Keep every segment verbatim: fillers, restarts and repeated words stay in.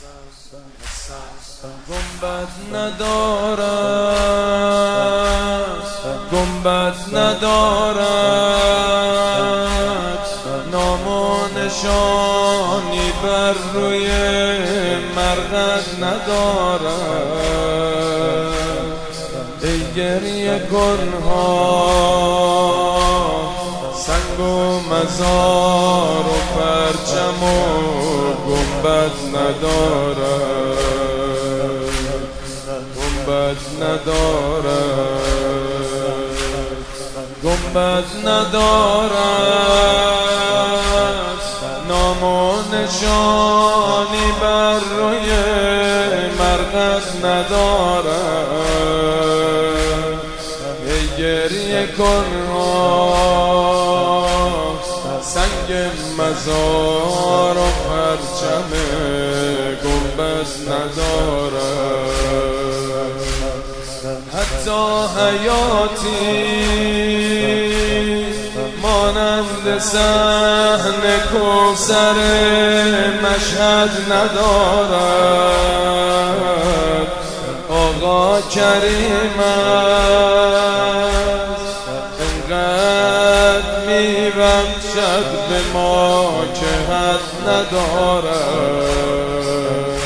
گنبد ندارد، گنبد ندارد، نام و نشانی بر روی مرقد ندارد. ای گریه کنها سنگ و مزار و پرچم و گنبد ندارد، گنبد ندارد، گنبد ندارد، نام و نشانی بر روی مرقد ندارد. ای گریه کنها سنگ مزار و پرچم گنبد ندارد. حتی حیاتی مانند صحن کوثر مشهد ندارد. آقا کریم است انقدر میبخشد به ما که حد ندارد،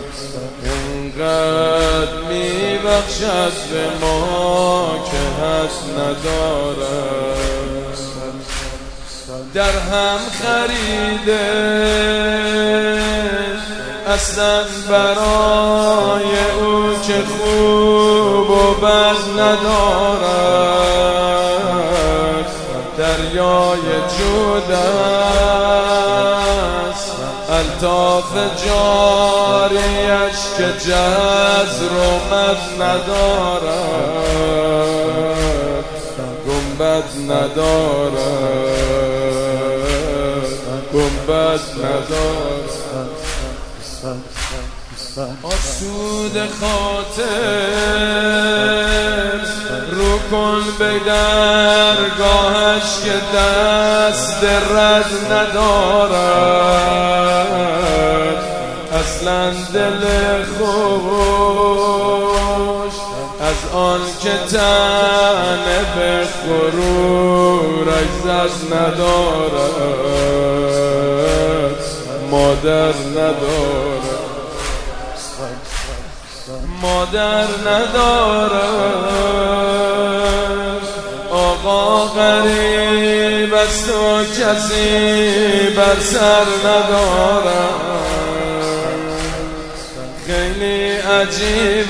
انقدر میبخشد به ما که حد ندارد. در هم خریده اصلا برای او که خوب و بد ندارد. دریای جود است الطاف جاریش که جزر و مد ندارد، گنبد ندارد، گنبد ندارد. آسود خاطر رو کن به درگاهش که دست رد ندارد. اصلا دل خوش از آن که تن به غرورش زد ندارد، مادر ندارد، مادر ندارد. آقا غریب است و کسی بر سر ندارد. خیلی عجیب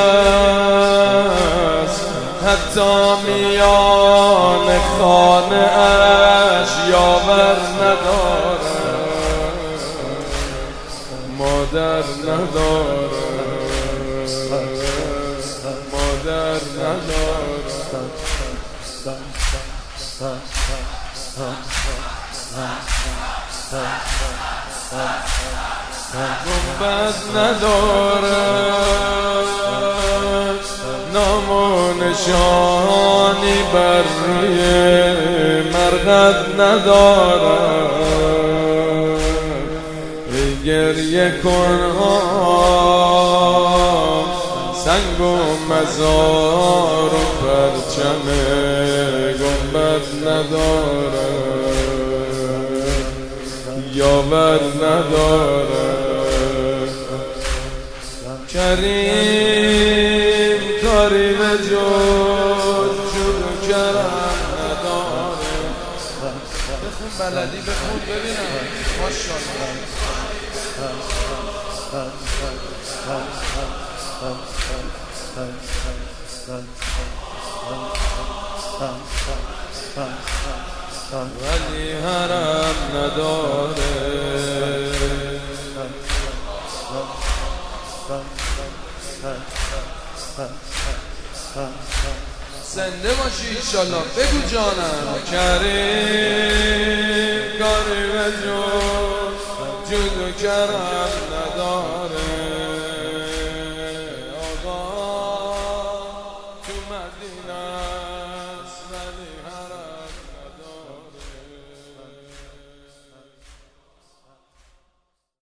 است حتی میان خانه اش یاور ندارد، مادر ندارد، مادر ندارد. گنبد ندارد، نام و نشانی بر روی مرقد ندارد. ای گریه کنها سنگ و مزار و پرچم گنبد ندارد، یاور ندارد. کریم کاری به جز جود و کرم ندارد. بخون بلدی بخون ببینم ماشاءالله. ولی حرم نداره. زنده باشی انشالله. بگو جانم. کریم کاری به جز جود و کرم نداره.